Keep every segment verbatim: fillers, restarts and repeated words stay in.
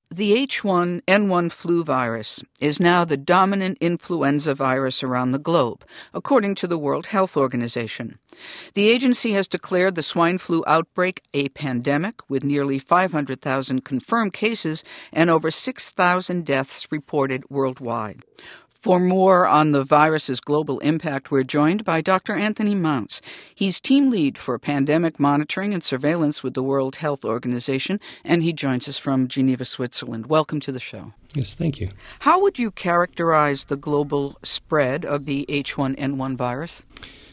The H one N one flu virus is now the dominant influenza virus around the globe, according to the World Health Organization. The agency has declared the swine flu outbreak a pandemic, with nearly five hundred thousand confirmed cases and over six thousand deaths reported worldwide. For more on the virus's global impact, we're joined by Doctor Anthony Mounts. He's team lead for pandemic monitoring and surveillance with the World Health Organization, and he joins us from Geneva, Switzerland. Welcome to the show. Yes, thank you. How would you characterize the global spread of the H one N one virus?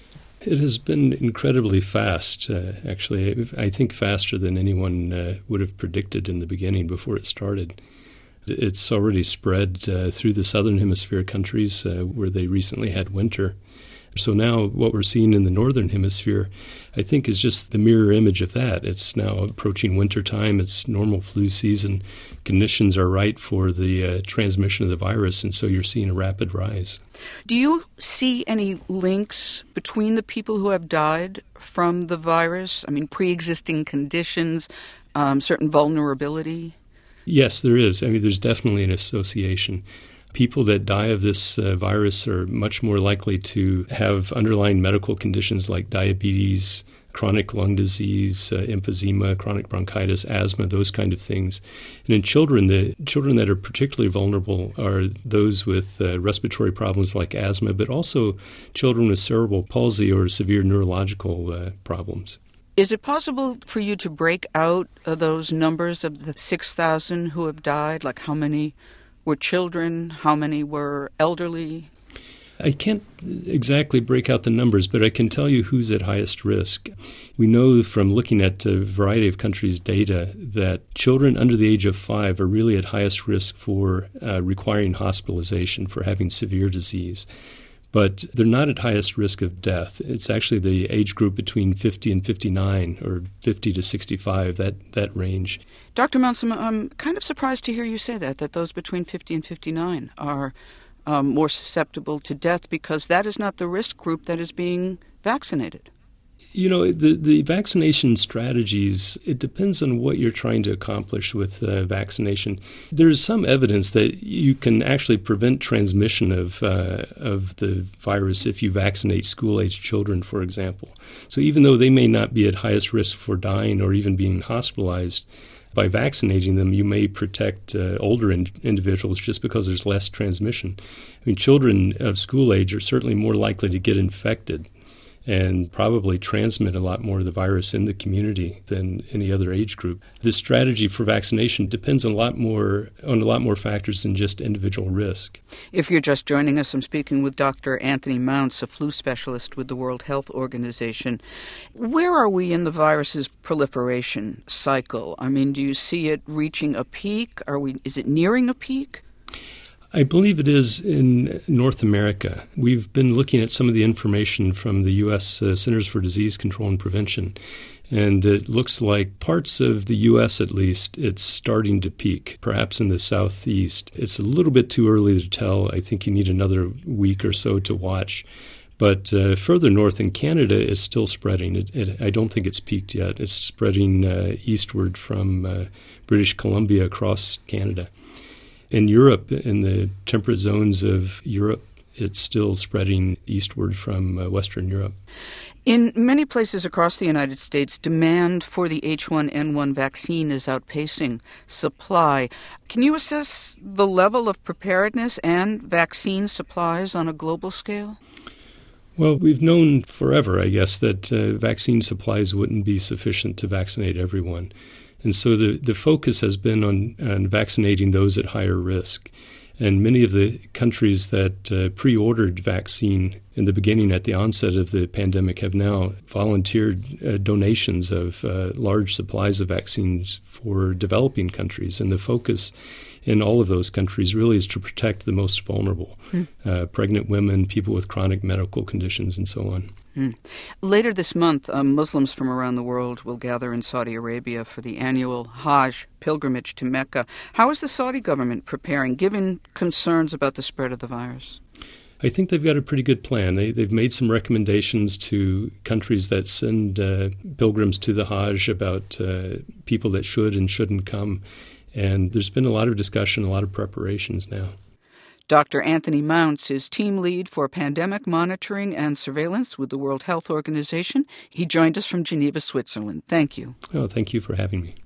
It has been incredibly fast, uh, actually. I think faster than anyone uh, would have predicted in the beginning before it started. It's already spread uh, through the southern hemisphere countries uh, where they recently had winter. So now what we're seeing in the northern hemisphere, I think, is just the mirror image of that. It's now approaching winter time. It's normal flu season. Conditions are right for the uh, transmission of the virus, and so you're seeing a rapid rise. Do you see any links between the people who have died from the virus? I mean, pre-existing conditions, um, certain vulnerability? Yes, there is. I mean, there's definitely an association. People that die of this uh, virus are much more likely to have underlying medical conditions like diabetes, chronic lung disease, uh, emphysema, chronic bronchitis, asthma, those kind of things. And in children, the children that are particularly vulnerable are those with uh, respiratory problems like asthma, but also children with cerebral palsy or severe neurological uh, problems. Is it possible for you to break out uh, those numbers of the six thousand who have died? Like how many were children? How many were elderly? I can't exactly break out the numbers, but I can tell you who's at highest risk. We know from looking at a variety of countries' data that children under the age of five are really at highest risk for uh, requiring hospitalization, for having severe disease. But they're not at highest risk of death. It's actually the age group between fifty and fifty-nine, or fifty to sixty-five, that, that range. Doctor Mounts, I'm kind of surprised to hear you say that, that those between fifty and fifty-nine are um, more susceptible to death, because that is not the risk group that is being vaccinated. You know, the, the vaccination strategies, it depends on what you're trying to accomplish with uh, vaccination. There's some evidence that you can actually prevent transmission of uh, of the virus if you vaccinate school-age children, for example. So even though they may not be at highest risk for dying or even being hospitalized, by vaccinating them, you may protect uh, older in- individuals just because there's less transmission. I mean, children of school age are certainly more likely to get infected and probably transmit a lot more of the virus in the community than any other age group. This strategy for vaccination depends on a lot more on a lot more factors than just individual risk. If you're just joining us, I'm speaking with Doctor Anthony Mounts, a flu specialist with the World Health Organization. Where are we in the virus's proliferation cycle? I mean, do you see it reaching a peak? Are we? Is it nearing a peak? I believe it is in North America. We've been looking at some of the information from the U S Uh, Centers for Disease Control and Prevention, and it looks like parts of the U S at least, it's starting to peak, perhaps in the southeast. It's a little bit too early to tell. I think you need another week or so to watch. But uh, further north in Canada, it's still spreading. It, it, I don't think it's peaked yet. It's spreading uh, eastward from uh, British Columbia across Canada. In Europe, in the temperate zones of Europe, it's still spreading eastward from uh, Western Europe. In many places across the United States, demand for the H one N one vaccine is outpacing supply. Can you assess the level of preparedness and vaccine supplies on a global scale? Well, we've known forever, I guess, that uh, vaccine supplies wouldn't be sufficient to vaccinate everyone. And so the, the focus has been on, on vaccinating those at higher risk. And many of the countries that uh, pre-ordered vaccine in the beginning at the onset of the pandemic have now volunteered uh, donations of uh, large supplies of vaccines for developing countries. And the focus in all of those countries really is to protect the most vulnerable, mm. uh, pregnant women, people with chronic medical conditions, and so on. Mm. Later this month, um, Muslims from around the world will gather in Saudi Arabia for the annual Hajj pilgrimage to Mecca. How is the Saudi government preparing, given concerns about the spread of the virus? I think they've got a pretty good plan. They, they've made some recommendations to countries that send uh, pilgrims to the Hajj about uh, people that should and shouldn't come. And there's been a lot of discussion, a lot of preparations now. Doctor Anthony Mounts is team lead for pandemic monitoring and surveillance with the World Health Organization. He joined us from Geneva, Switzerland. Thank you. Oh, thank you for having me.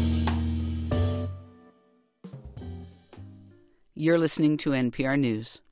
You're listening to N P R News.